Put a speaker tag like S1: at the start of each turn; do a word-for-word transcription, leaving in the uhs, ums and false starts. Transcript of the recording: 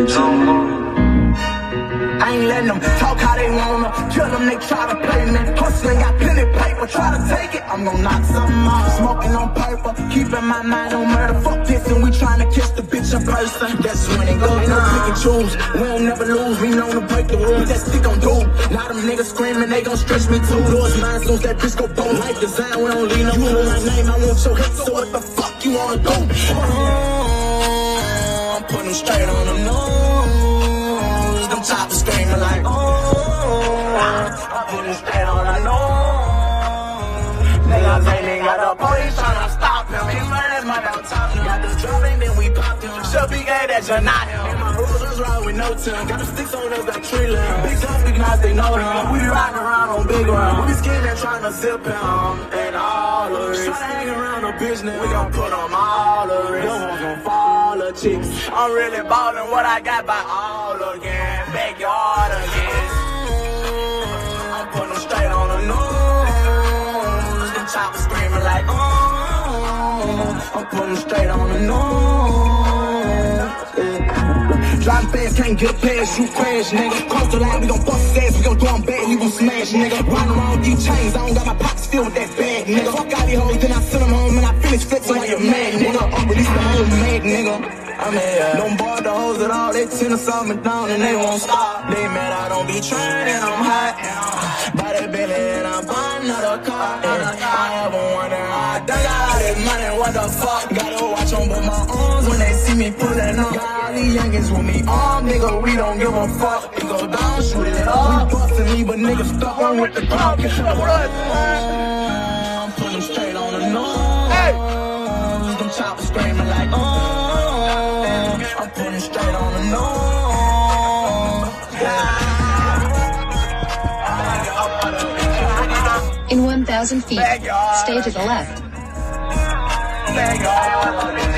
S1: I ain't letting them talk how they wanna. Kill them, they try to play me. Hustling, got plenty paper, try to take it. I'm gon' knock something off. Smoking on purple, keeping my mind on murder. Fuck this, and we tryna catch the bitch in person. That's when it goes. Ain't no pick and choose. We don't never lose. We known to break the rules. That stick on dude. Now them niggas screaming, they gon' stretch me too. Doors mine, soon as that bitch go boom. Life design, we don't leave no room. My name, I want your hit. So what the fuck you wanna do? Oh, I'm putting straight on the nose. Them choppers screaming like, oh, I'm putting straight on the nose. Niggas say they got the police tryna stop him. He learning my about top. Got the drum and then we popped him. Should be gay that you're not him. And my rules was right with no time. Got the sticks on us like tree limb. Big guns, big knives, they know them. We be riding around on big ground. We be scheming trying to zip him. And all the risks. Tryna hang around a bitch now. We gon' put them all the risks. Them hoes gon' fall the chicks. I'm really ballin' what I got by all again. Backyard again. I'm putting them straight on the nose. Them choppers screaming like, oh. I'm putting them straight on the nose. Yeah. Driving fast, can't get past, you crash, nigga. Cross the line, we gon' bust his ass, we gon' throw him back, you gon' smash, nigga. Riding around with these chains, I don't got my pockets filled with that bag, nigga. Fuck all these hoes, then I send them home, and I finish flexing like a mad, nigga. I'm release the whole mag, nigga. I mean, yeah. Don't bar the hoes at all, they tend to slow me down and they won't stop. They mad I don't be trying and I'm hot. Buy that Billy and I buy another car. Yeah. I ever wonder how I done got all this money, what the fuck? Gotta watch on both my arms when they see me pulling up. Got all these youngins with me armed, nigga, we don't give a fuck. It go down, shoot it up. We bustin' me, but niggas stuck on with the clock. I'm putting them straight on the nose. Hey. Them choppers screaming like, oh. I'm putting straight on the nose.
S2: In one thousand feet, stay to the left.
S1: Backyard.